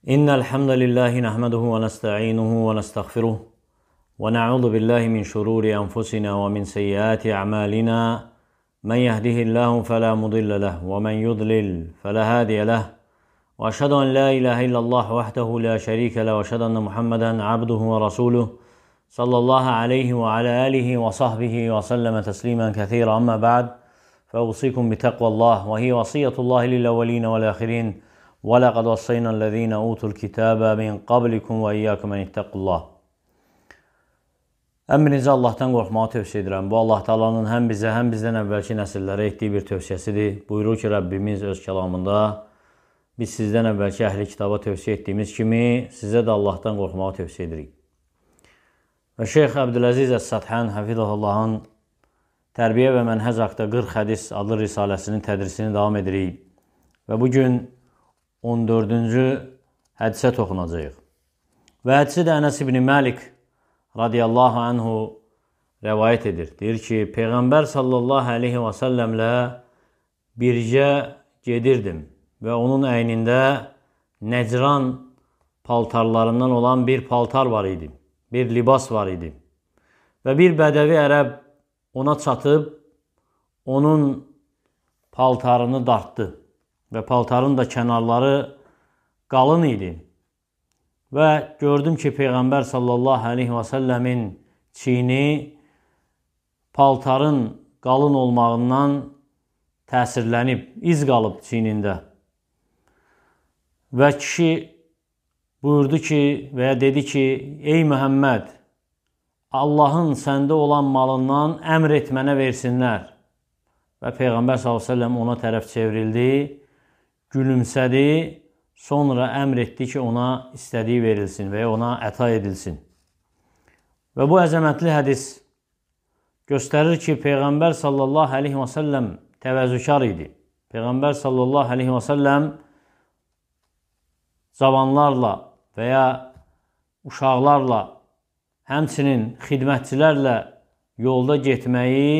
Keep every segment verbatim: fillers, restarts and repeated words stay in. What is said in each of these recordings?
إن الحمد لله نحمده ونستعينه ونستغفره ونعوذ بالله من شرور أنفسنا ومن سيئات أعمالنا من يهده الله فلا مضل له ومن يضلل فلا هادي له وأشهد أن لا إله إلا الله وحده لا شريك له وأشهد أن محمدا عبده ورسوله صلى الله عليه وعلى آله وصحبه وسلم تسليما كثيرا. أما بعد فأوصيكم بتقوى الله وهي وصية الله للأولين والآخرين وَلَقَدْ وَصَّيْنَا الَّذ۪ينَ أُوتُوا الْكِتَابَ مِنْ قَبْلِكُمْ وَإِيَّاكُمْ اَنِ اتَّقُوا اللّٰهِ. Əmrinizi Allahdan qorxmağı tövsiyə edirəm. Bu Allah Taala'nın həm bizə, həm bizdən əvvəlki nəsillərə etdiyi bir tövsiyəsidir. Buyurur ki, Rəbbimiz öz kəlamında biz sizdən əvvəlki əhli kitaba tövsiyə etdiyimiz kimi sizə də Allahdan qorxmağı tövsiyə edirik. Və Şeyx Əbdüləziz Əs-Səthan Həfizahullahın Tərbiyə və Mənhəc haqda qırx hədis adlı risaləsinin tədrisini davam edirik. Və bugün on dördüncü hədisə toxunacağıq. Və hədisi də Ənəs ibn Məlik radiyallahu anhu rəvayət edir. Deyir ki, Peyğəmbər sallallahu aleyhi və səlləmlə bircə gedirdim və onun əynində Nəcran paltarlarından olan bir paltar var idi, bir libas var idi. Və bir bədəvi ərəb ona çatıb, onun paltarını dartdı. Və paltarın da kənarları qalın idi. Və gördüm ki, Peyğəmbər sallallahu aleyhi və səlləmin çiyini paltarın qalın olmağından təsirlənib, iz qalıb çiynində. Və kişi buyurdu ki, və ya dedi ki, ey Məhəmməd, Allahın səndə olan malından əmr et mənə versinlər. Və Peyğəmbər sallallahu aleyhi və səlləm ona tərəf çevrildi, gülümsədi, sonra əmr etdi ki, ona istədiyi verilsin və ya ona əta edilsin. Və bu əzəmətli hədis göstərir ki, Peyğəmbər sallallahu aleyhi və səlləm təvəzzükar idi. Peyğəmbər sallallahu aleyhi və səlləm cavanlarla və ya uşaqlarla, həmçinin xidmətçilərlə yolda getməyi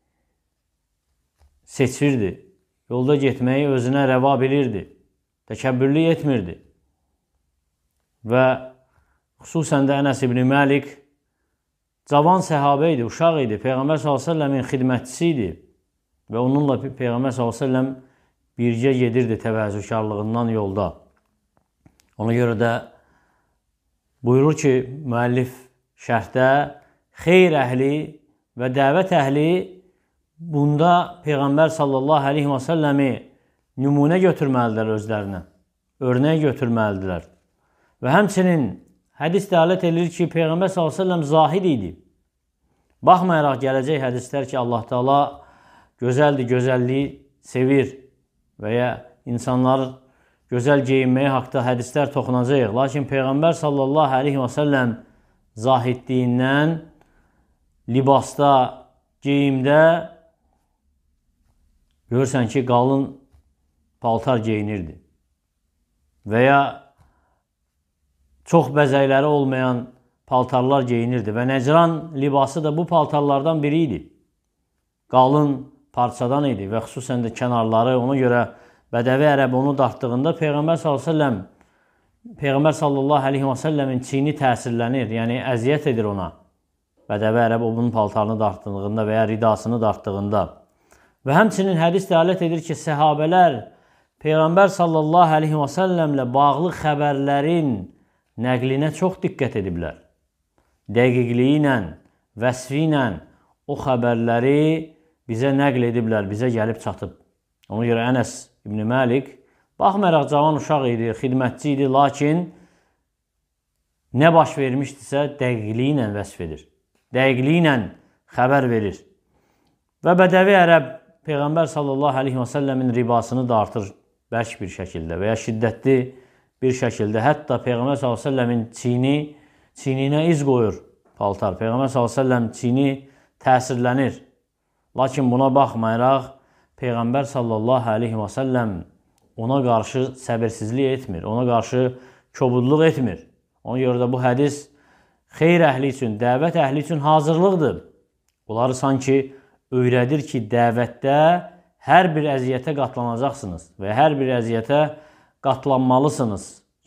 seçirdi. Yolda getməyi özünə rəva bilirdi, təkəbbürlü etmirdi. Və xüsusən də Ənəs ibn Məlik cavan səhabə idi, uşaq idi, Peyğəmbər sallallahu aleyhi və səlləmin xidmətçisi idi. Və onunla Peyğəmbər sallallahu aleyhi və səlləm bircə gedirdi təvəzzükarlığından yolda. Ona görə də buyurur ki, müəllif şərhdə xeyr əhli və dəvət əhli bunda Peyğəmbər sallallahu aleyhi və səlləmi nümunə götürməlidirlər özlərinə, örnək götürməlidirlər. Və həmçinin hədis dəlalət edir ki, Peyğəmbər sallallahu aleyhi və səlləm zahid idi. Baxmayaraq gələcək hədislər ki, Allah Taala gözəldir, gözəlliyi sevir və ya insanlar gözəl geyinməyə haqda hədislər toxunacaq. Lakin Peyğəmbər sallallahu aleyhi və səlləm zahidliyindən libasda, geyimdə görürsən ki, qalın paltar geyinirdi. Və ya çox bəzəkləri olmayan paltarlar geyinirdi. Və Nəcran libası da bu paltarlardan biri idi. Qalın parçadan idi və xüsusən də kənarları, ona görə bədəvi ərəb onu dartdığında Peyğəmbər sallallahu aleyhi və səlləm Peyğəmbər sallallahu aleyhi və səlləmin çiyini təsirlənir, yəni əziyyət edir ona. Bədəvi ərəb onun paltarını dartdığında və ya ridasını dartdığında. Və həmçinin hədis dəlalət edir ki, səhabələr Peyğəmbər sallallahu aleyhi və səlləmlə bağlı xəbərlərin nəqlinə çox diqqət ediblər. Dəqiqliyi ilə, vəsfi ilə o xəbərləri bizə nəql ediblər, bizə gəlib çatıb. Ona görə Ənəs ibn Məlik baxmayaraq cavan uşaq idi, xidmətçi idi, lakin nə baş vermişdisə dəqiqliyi ilə vəsf edir. Dəqiqliyi ilə xəbər verir. Və bədəvi ərəb Peyğəmbər sallallahu aleyhi və səlləmin ribasını dartır bərk bir şəkildə və ya şiddətli bir şəkildə. Hətta Peyğəmbər sallallahu aleyhi və səlləmin çiyini, çiyninə iz qoyur paltar. Peyğəmbər sallallahu aleyhi və səlləm çiyini təsirlənir. Lakin buna baxmayaraq Peyğəmbər sallallahu aleyhi və səlləm ona qarşı səbirsizlik etmir, ona qarşı kobudluq etmir. Ona görə də bu hədis xeyr əhli üçün, dəvət əhli üçün hazırlıqdır. Onları sanki öyrədir ki, dəvətdə hər bir əziyyətə qatlanacaqsınız və hər bir əziyyətə qatlanmalısınız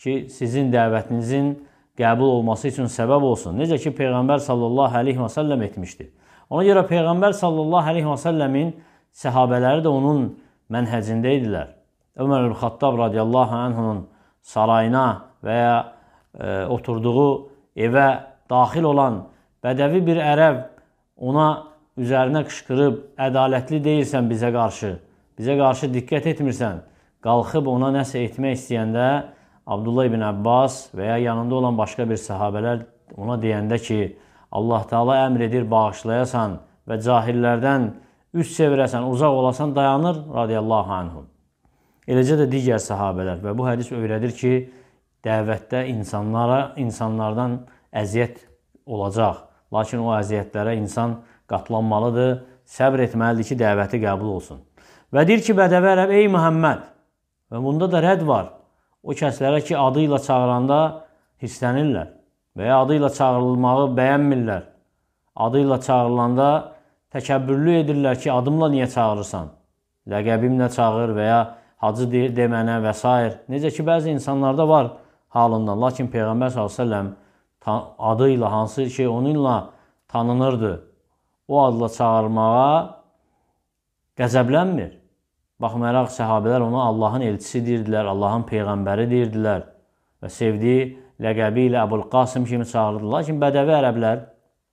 ki, sizin dəvətinizin qəbul olması üçün səbəb olsun. Necə ki, Peyğəmbər sallallahu aleyhi və səlləm etmişdi. Ona görə Peyğəmbər sallallahu aleyhi və səlləmin səhabələri də onun mənhəcində idilər. Ömər ibn-Xattab radiyallahu anhunun sarayına və ya e, oturduğu evə daxil olan bədəvi bir ərəb ona üzərinə qışqırıb, ədalətli deyilsən bizə qarşı, bizə qarşı diqqət etmirsən, qalxıb ona nəsə etmək istəyəndə Abdullah ibn Abbas və ya yanında olan başqa bir səhabələr ona deyəndə ki, Allah Teala əmr edir, bağışlayasan və cahillərdən üst çevirəsən, uzaq olasan, dayanır radiyallahu anhum. Eləcə də digər səhabələr və bu hədis öyrədir ki, dəvətdə insanlara, insanlardan əziyyət olacaq. Lakin o əziyyətlərə insan qatlanmalıdır, səbr etməlidir ki, dəvəti qəbul olsun. Və deyir ki, bədəvi ərəb, ey Muhammed, və bunda da rədd var. O kəslərə ki, adı ilə çağıranda hirslənirlər və ya adı ilə çağırılmağı bəyənmirlər. Adı ilə çağırılanda təkəbbürlü edirlər ki, adımla niyə çağırırsan? Ləqəbimlə çağır və ya hacı demənə və s. Necə ki, bəzi insanlarda var halından. Lakin Peyğəmbər sallallahu əleyhi və səlləm adı ilə, hansı ki, onunla tanınırdı, o adla çağırmağa qəzəblənmir. Baxmayaraq, səhabələr ona Allahın elçisi deyirdilər, Allahın Peyğəmbəri deyirdilər və sevdiyi ləqəbi ilə Əbul-Qasım kimi çağırdılar. Lakin bədəvi ərəblər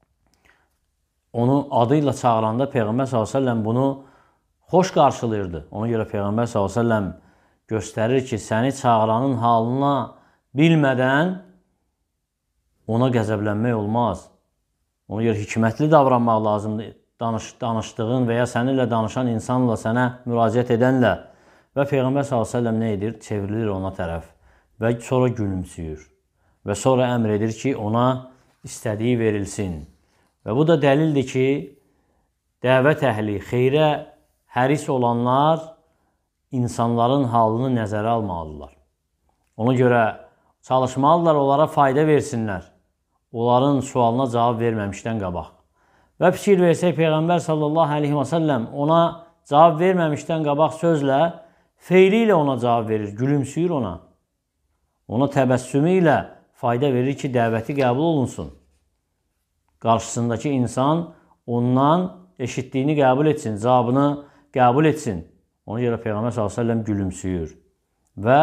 onu adı ilə çağıranda Peyğəmbər sallallahu əleyhi və səlləm bunu xoş qarşılayırdı. Ona görə Peyğəmbər sallallahu əleyhi və səlləm göstərir ki, səni çağıranın halına bilmədən ona qəzəblənmək olmaz. Ona görə hikmətli davranmaq lazımdır. Danış, danışdığın və ya səninlə danışan insanla, sənə müraciət edənlə və Peyğəmbər sallallahu əleyhi və səlləm nə edir? Çevrilir ona tərəf və sonra gülümsüyür və sonra əmr edir ki, ona istədiyi verilsin. Və bu da dəlildir ki, dəvət əhli, xeyrə həris olanlar insanların halını nəzərə almalıdırlar. Ona görə çalışmalıdırlar, onlara fayda versinlər. Onların sualına cavab verməmişdən qabaq. Və fikir versək, Peyğəmbər sallallahu aleyhi və səlləm ona cavab verməmişdən qabaq sözlə, feyli ilə ona cavab verir, gülümsüyür ona. Ona təbəssümü ilə fayda verir ki, dəvəti qəbul olunsun. Qarşısındakı insan ondan eşitdiyini qəbul etsin, cavabını qəbul etsin. Ona görə Peyğəmbər sallallahu aleyhi və səlləm gülümsüyür və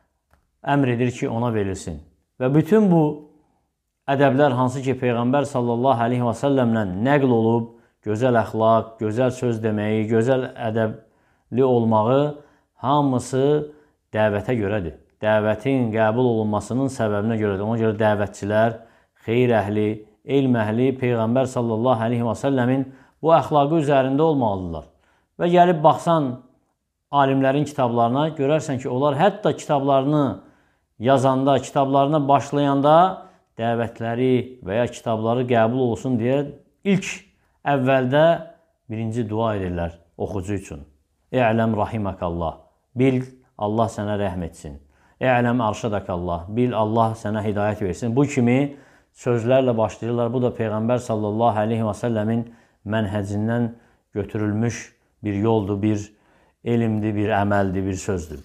əmr edir ki, ona verilsin. Və bütün bu ədəblər hansı ki, Peyğəmbər sallallahu aleyhi və səlləmlə nəql olub, gözəl əxlaq, gözəl söz deməyi, gözəl ədəbli olmağı hamısı dəvətə görədir. Dəvətin qəbul olunmasının səbəbinə görədir. Ona görə dəvətçilər, xeyr əhli, elm əhli Peyğəmbər sallallahu aleyhi və səlləmin bu əxlaqı üzərində olmalıdırlar. Və gəlib baxsan alimlərin kitablarına, görərsən ki, onlar hətta kitablarını yazanda, kitablarına başlayanda dəvətləri və ya kitabları qəbul olsun deyə ilk əvvəldə birinci dua edirlər oxucu üçün. Ə'ləm rahiməkallah. Bil, Allah sənə rəhm etsin. Ə'ləm arşadakallah. Bil, Allah sənə hidayət versin. Bu kimi sözlərlə başlayırlar. Bu da Peyğəmbər sallallahu aleyhi və səlləmin mənhəcindən götürülmüş bir yoldur, bir elmdir, bir əməldir, bir sözdür.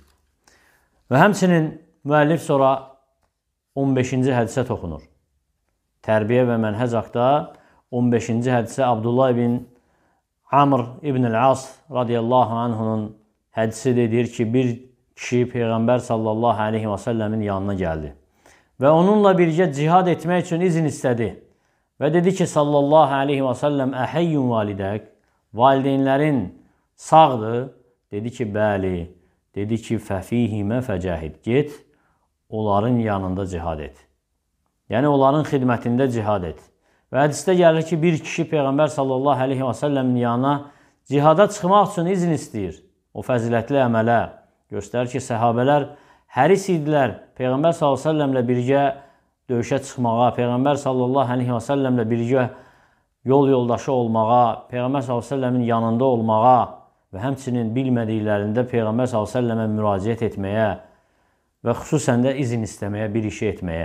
Və həmçinin müəllif sonra on beşinci hədisə toxunur. Tərbiyə və mənhəc haqda on beşinci hədisə Abdullah ibn Amr ibn el-As radiyallahu anhunun hədisi deyir ki, bir kişi Peyğəmbər sallallahu aleyhi və səlləmin yanına gəldi və onunla birgə cihad etmək üçün izin istədi və dedi ki, sallallahu aleyhi və səlləm, əhəyyun validək, valideynlərin sağdır. Dedi ki, bəli. Dedi ki, fəfihimə fəcəhid, get, onların yanında cihad et. Yəni, onların xidmətində cihad et. Və hədisdə gəlir ki, bir kişi Peyğəmbər sallallahu aleyhi və səlləmin yanına cihada çıxmaq üçün izin istəyir. O fəzilətli əmələ göstərir ki, səhabələr həris idilər Peyğəmbər sallallahu aleyhi və səlləmlə birgə döyüşə çıxmağa, Peyğəmbər sallallahu aleyhi və səlləmlə birgə yol yoldaşı olmağa, Peyğəmbər sallallahu aleyhi və səlləmin yanında olmağa və həmçinin bilmədiklərində Peyğəmbər sallallahu aleyhi və səlləmə müraciət etməyə və xüsusən də izin istəməyə, bir işi etməyə.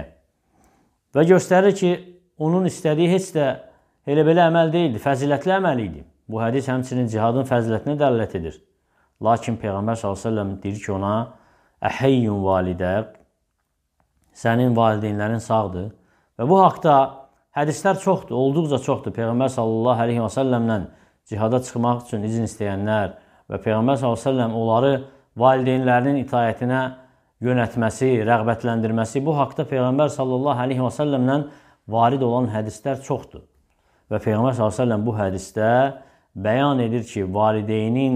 Və göstərir ki, onun istədiyi heç də elə belə əməl deyildi, fəzilətli əməl idi. Bu hədis həmçinin cihadın fəzilətinə dəlalət edir. Lakin Peyğəmbər sallallahu əleyhi və səlləm deyir ki, ona əhəyyun validəq, sənin valideynlərin sağdır. Və bu haqda hədislər çoxdur, olduqca çoxdur. Peyğəmbər sallallahu aleyhi və səlləmlə cihada çıxmaq üçün izin istəyənlər və Peyğəmbər sallallahu aleyhi və səlləm onları valideynlərinin itaətinə yönətməsi, rəğbətləndirməsi, bu haqda Peyğəmbər sallallahu aleyhi və səlləmlə varid olan hədislər çoxdur. Və Peyğəmbər sallallahu aleyhi və səlləm bu hədisdə bəyan edir ki, valideynin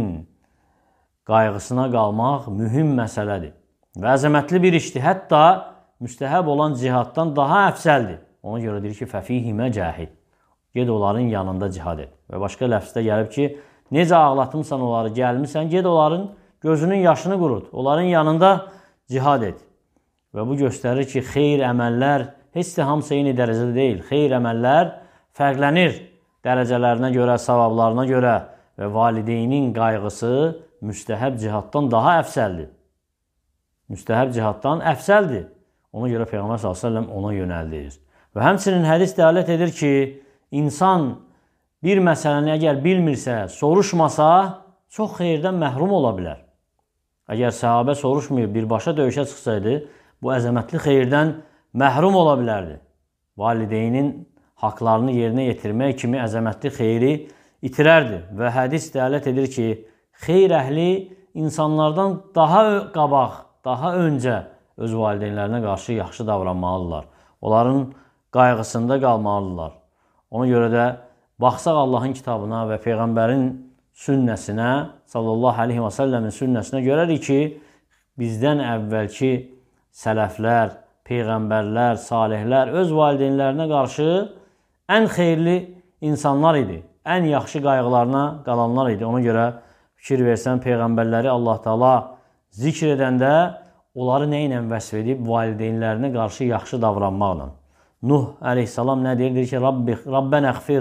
qayğısına qalmaq mühüm məsələdir. Və əzəmətli bir işdir. Hətta müstəhəb olan cihaddan daha əfsəldir. Ona görə deyir ki, fəfihimə cəhid. Ged onların yanında cihad et. Və başqa ləfsdə gəlib ki, necə ağlatımsan onları, gəlmirsən, ged onların gözünün yaşını qurut. Onların yanında cihad et. Və bu göstərir ki, xeyr əməllər heç də hamısı eyni dərəcədə deyil. Xeyr əməllər fərqlənir dərəcələrinə görə, savablarına görə və valideynin qayğısı müstəhəb cihaddan daha əfsəldir. Müstəhəb cihaddan əfsəldir. Ona görə Peyğəmbər sallallahu əleyhi və səlləm ona yönəldir. Və həmçinin hədis dəlalət edir ki, insan bir məsələni əgər bilmirsə, soruşmasa, çox xeyirdən məhrum ola bilər. Əgər səhabə soruşmayıb, birbaşa döyüşə çıxsaydı, bu əzəmətli xeyirdən məhrum ola bilərdi. Valideynin haqlarını yerinə yetirmək kimi əzəmətli xeyri itirərdi. Və hədis dəlalət edir ki, xeyr əhli insanlardan daha qabaq, daha öncə öz valideynlərinə qarşı yaxşı davranmalıdırlar. Onların qayğısında qalmalıdırlar. Ona görə də baxsaq Allahın kitabına və Peyğəmbərin sünnəsinə, sallallahu aleyhi və səlləmin sünnəsinə görərik ki, bizdən əvvəlki sələflər, peyğəmbərlər, salihlər öz valideynlərinə qarşı ən xeyirli insanlar idi. Ən yaxşı qayğılarına qalanlar idi. Ona görə fikir versən, peyğəmbərləri Allah Taala zikr edəndə onları nə ilə vəsf edib? Valideynlərinə qarşı yaxşı davranmaqla. Nuh əleyhissalam nə deyir? Deyir ki, Rabbi, Rabbənə əğfir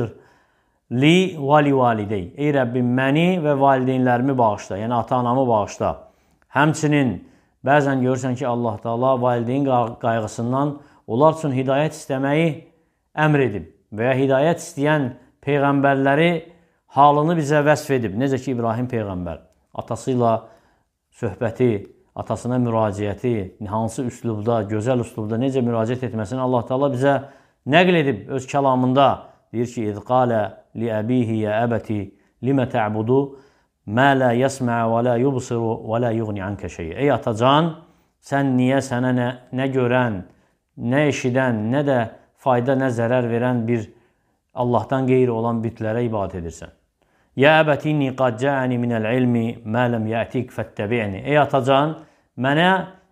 li və li validey. Ey Rəbbim, məni və valideynlərimi bağışla, yəni ata-anamı bağışla. Həmçinin bəzən görürsən ki, Allah Taala valideyn qayğısından onlar üçün hidayət istəməyi əmr edib və ya hidayət istəyən peyğəmbərləri halını bizə vəsf edib. Necə ki, İbrahim peyğəmbər atası ilə söhbəti, atasına müraciəti, hansı üslubda, gözəl üslubda necə müraciət etməsini Allah Taala bizə nəql edib öz kəlamında. Deyir ki, İz qalə li əbihi yə əbəti limə tə'budu mə lə yəsmə'ə və lə yubsiru və lə yuğni ankə şeyə. Ey atacan, sən niyə sənə nə, nə görən, nə eşidən, nə də fayda, nə zərər verən bir Allahdan qeyri olan bütlərə ibadət edirsən? Yə əbəti inni qad cəəni minəl ilmi mə ləm yətik fəttəbi'ni. Ey atacan, mənə,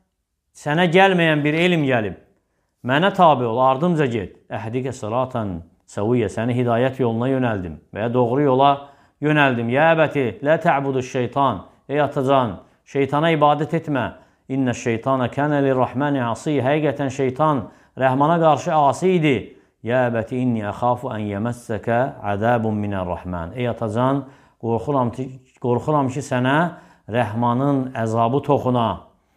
sənə gəlməyən bir elm gəlib. Mənə tabi ol, ardımca get. Əhdikə sıratan səviyyə, səni hidayət yoluna yönəldim və ya doğru yola yönəldim. Yə əbəti, lə tə'budu şeytan. Ey atacan, şeytana ibadət etmə. İnnə şeytana kənə lirrahməni asi. Həqiqətən şeytan rəhmana qarşı asi idi. Yə əbəti inni əxafu ən yəməssəkə ədəbun minər-rəhmən. Ey atacan, qorxuram, qorxuram ki, sənə rəhmanın əzabı toxuna.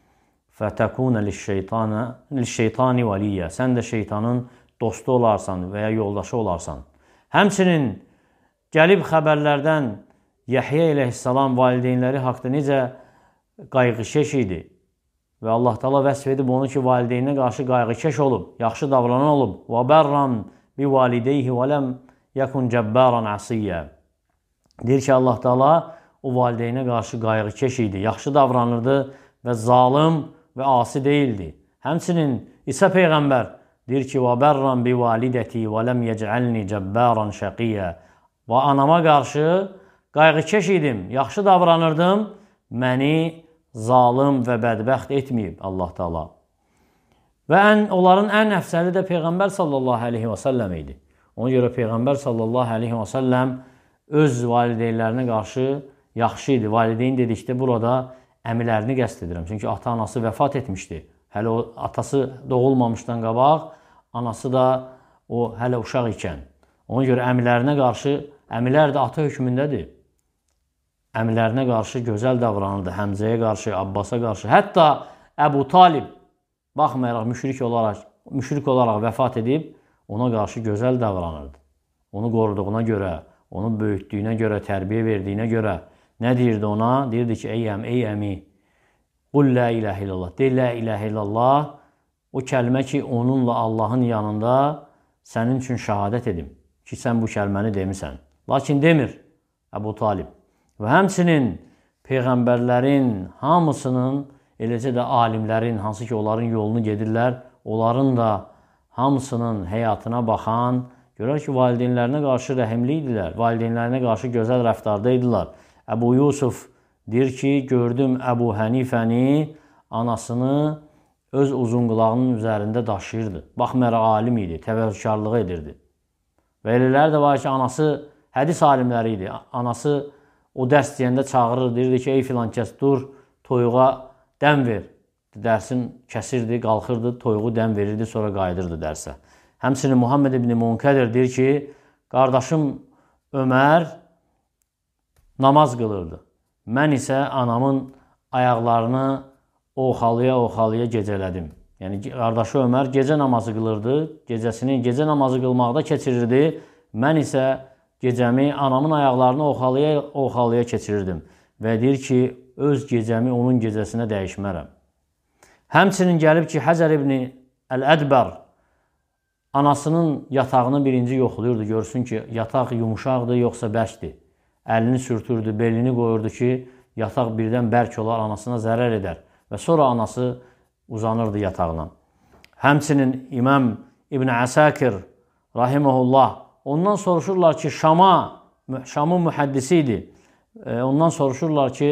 Fətəkunə liş-şeytani vəliyyə. Sən də şeytanın dostu olarsan və ya yoldaşı olarsan. Həmçinin gəlib xəbərlərdən Yəhyə əleyhissalam valideynləri haqda necə qayğıkeş idi. Və Allah Taala vəsf edib onu ki, valideyninə qarşı qayğıkeş olub, yaxşı davranan olub. Və bərran bi valideyhi və ləm yəkun cəbbəran asiyyə. Deyir ki, Allah Taala o valideynə qarşı qayğıkeş idi, yaxşı davranırdı və zalım və asi deyildi. Həmçinin İsa peyğəmbər deyir ki, və bərran bi validəti və ləm yəcəlni cəbbəran şəqiyyə. Və anama qarşı qayğıkeş idim, yaxşı davranırdım, məni zalım və bədbəxt etməyib Allah Taala. Və ən, onların ən əfsəli də Peyğəmbər sallallahu aleyhi və səlləm idi. Ona görə Peyğəmbər sallallahu aleyhi və səlləm öz valideynlərinə qarşı yaxşı idi. Valideyn dedikdə burada əmilərini qəsd edirəm. Çünki ata-anası vəfat etmişdi. Hələ o atası doğulmamışdan qabaq, anası da o hələ uşaq ikən. Ona görə əmilərinə qarşı, əmilər də ata hökmündədir. Əmilərinə qarşı gözəl davranırdı, Həmzəyə qarşı, Abbasa qarşı. Hətta Əbu Talib, baxmayaraq müşrik olaraq, müşrik olaraq vəfat edib, ona qarşı gözəl davranırdı. Onu qoruduğuna görə, onu böyütdüyünə görə, tərbiyə verdiyinə görə nə deyirdi ona? Deyirdi ki, ey əm, ey əmi, qul la iləhə illallah, de la iləhə illallah. o kəlmə ki, onunla Allahın yanında sənin üçün şəhadət edim ki, sən bu kəlməni demisən. Lakin demir Əbu Talib. Və həmçinin Peyğəmbərlərin hamısının, eləcə də alimlərin, hansı ki, onların yolunu gedirlər, onların da hamısının həyatına baxan, görər ki, valideynlərinə qarşı rəhimli idilər, valideynlərinə qarşı gözəl rəftarda idilər. Əbu Yusuf deyir ki, gördüm Əbu Hənifəni, anasını öz uzun qulağının üzərində daşıyırdı. Baxmayaraq alim idi, təvəkkülkarlığı edirdi. Və elələri də var ki, anası hədis alimləri idi. Anası o dərs deyəndə çağırır, deyirdi ki, ey filan kəs, dur, toyuğa dəm ver. Dərsin kəsirdi, qalxırdı, toyuğu dəm verirdi, sonra qayıdırdı dərsə. Həmçinin Muhammed ibn Munkədir deyir ki, qardaşım Ömər namaz qılırdı. Mən isə anamın ayaqlarını oxalaya-oxalaya gecələdim. Yəni, qardaşı Ömər gecə namazı qılırdı, gecəsini gecə namazı qılmaqda keçirirdi. Mən isə gecəmi anamın ayaqlarını oxalaya-oxalaya keçirirdim. Və deyir ki, öz gecəmi onun gecəsinə dəyişmərəm. Həmçinin gəlib ki, Həcər ibn Əl-Ədbər anasının yatağını birinci yoxlayırdı. Görsün ki, yataq yumuşaqdır, yoxsa bərkdir. Əlini sürtürdü, belini qoyurdu ki, yataq birdən bərk olar, anasına zərər edər. Və sonra anası uzanırdı yatağına. Həmçinin İmam İbn Əsakir rahiməhullah ondan soruşurlar ki, Şama, Şamın mühəddisi idi. Ondan soruşurlar ki,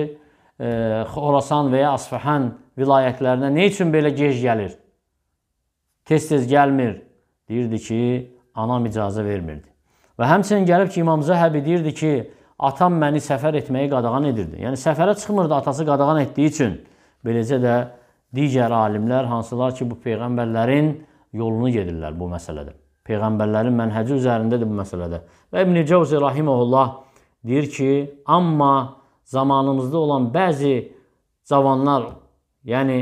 Xorasan və ya Asfahan vilayətlərinə nə üçün belə gec gəlir? Tez-tez gəlmir. Deyirdi ki, anam icazə vermirdi. Və həmçinin gəlib ki, İmam Zəhəbi deyirdi ki, atam məni səfər etməyi qadağan edirdi. Yəni, səfərə çıxmırdı atası qadağan etdiyi üçün. Beləcə də digər alimlər, hansılar ki, bu Peyğəmbərlərin yolunu gedirlər bu məsələdə. Peyğəmbərlərin mənhəci üzərindədir bu məsələdə. Və İbn-i Cəvzi rahiməhullah deyir ki, amma zamanımızda olan bəzi cavanlar, yəni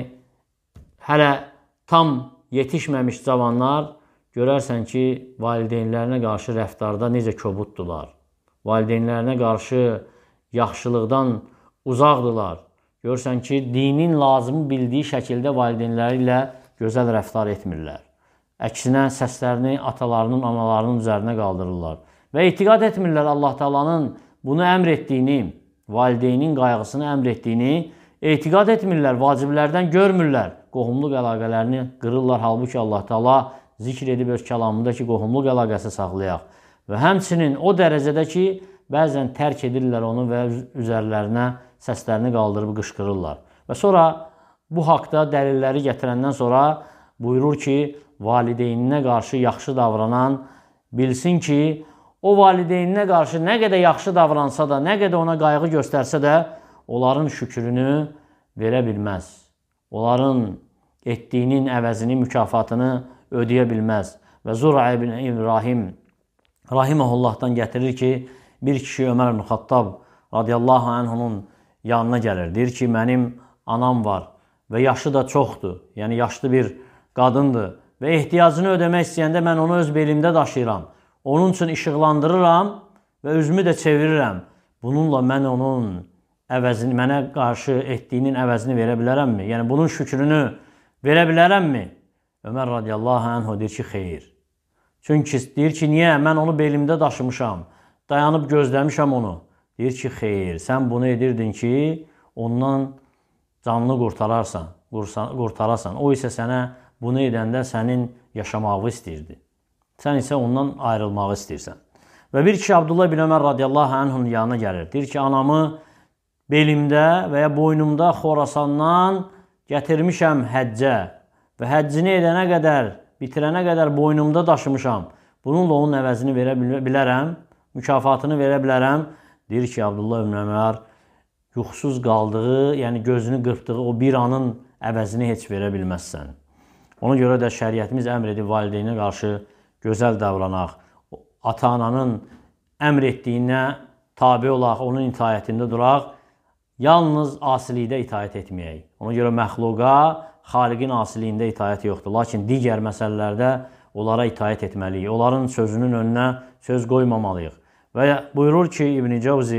hələ tam yetişməmiş cavanlar görərsən ki, valideynlərinə qarşı rəftarda necə kobuddular. Valideynlərinə qarşı yaxşılıqdan uzaqdılar. Görürsən ki, dinin lazımı bildiyi şəkildə valideynləri ilə gözəl rəftar etmirlər. Əksinə səslərini atalarının, analarının üzərinə qaldırırlar. Və etiqad etmirlər Allah Taala'nın bunu əmr etdiyini, valideynin qayğısını əmr etdiyini etiqad etmirlər, vaciblərdən görmürlər. Qohumluq əlaqələrini qırırlar. Halbuki Allah Taala zikr edib öz kəlamında ki, qohumluq əlaqəsi saxlayaq. Və həmçinin o dərəcədə ki, bəzən tərk edirlər onu və üzərlərinə səslərini qaldırıb qışqırırlar. Və sonra bu haqda dəlilləri gətirəndən sonra buyurur ki, valideyninə qarşı yaxşı davranan bilsin ki, o valideyninə qarşı nə qədər yaxşı davransa da, nə qədər ona qayğı göstərsə də, onların şükrünü verə bilməz. Onların etdiyinin əvəzini, mükafatını ödəyə bilməz. Və Zura ibn İbrahim rahiməhullahdan gətirir ki, bir kişi Ömər ibn Xattab radiyallahu anhunun yanına gəlir. Deyir ki, mənim anam var və yaşı da çoxdur. Yəni, yaşlı bir qadındır və ehtiyacını ödəmək istəyəndə mən onu öz belimdə daşıyıram. Onun üçün işıqlandırıram və üzümü də çevirirəm. Bununla mən onun əvəzini, mənə qarşı etdiyinin əvəzini verə bilərəmmi? Yəni, bunun şükrünü verə bilərəmmi? Ömər radiyallahu anhu deyir ki, xeyr. Çünki deyir ki, niyə? Mən onu belimdə daşımışam, dayanıb gözləmişəm onu. Deyir ki, xeyr, sən bunu edirdin ki, ondan canını qurtararsan, qurtarasan. O isə sənə bunu edəndə sənin yaşamağı istəyirdi. Sən isə ondan ayrılmağı istəyirsən. Və bir kişi Abdullah ibn Ömər radiyallahu anhunun yanına gəlir. Deyir ki, anamı belimdə və ya boynumda Xorasandan gətirmişəm həccə və həccini edənə qədər, bitirənə qədər boynumda daşımışam. Bununla onun əvəzini verə bilərəm, mükafatını verə bilərəm. Deyir ki, Abdullah ibn Ömər yuxusuz qaldığı, yəni gözünü qırpdığı o bir anın əvəzini heç verə bilməzsən. Ona görə də şəriətimiz əmr edib valideynə qarşı gözəl davranaq. Ata-ananın əmr etdiyinə tabi olaq, onun itaətində duraq. Yalnız asilikdə itaət etməyək. Ona görə məxluqa, xaliqin asiliyində itaət yoxdur. Lakin digər məsələlərdə onlara itaət etməliyik. Onların sözünün önünə söz qoymamalıyıq. Və buyurur ki, İbn-i Cəvzi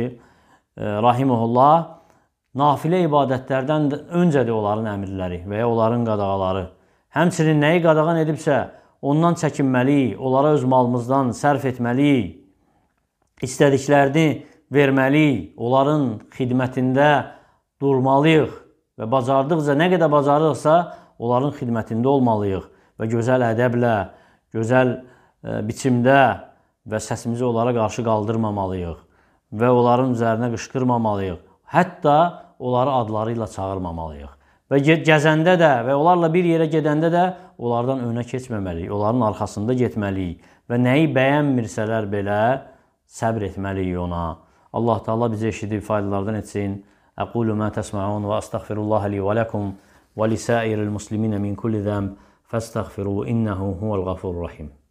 rahiməhullah, nafilə ibadətlərdən öncədir onların əmirləri və ya onların qadağaları. Həmçinin nəyi qadağan edibsə, ondan çəkinməliyik, onlara öz malımızdan sərf etməliyik, istədiklərini verməliyik, onların xidmətində durmalıyıq və bacardıqca, nə qədər bacarırıqsa, onların xidmətində olmalıyıq və gözəl ədəblə, gözəl e, biçimdə və səsimizi onlara qarşı qaldırmamalıyıq və onların üzərinə qışqırmamalıyıq. Hətta onları adları ilə çağırmamalıyıq. Və gəzəndə də və onlarla bir yerə gedəndə də onlardan önə keçməməliyik, onların arxasında getməliyik və nəyi bəyənmirsələr belə səbr etməliyik ona. Allah Teala bizi eşidib faydalardan etsin. Əqulu mə təsma'un və əstəğfirullah li və ləkum və lisəiril musliminə min kulli zəmb fəstəğfiru innəhu huvəl qafurur rahim.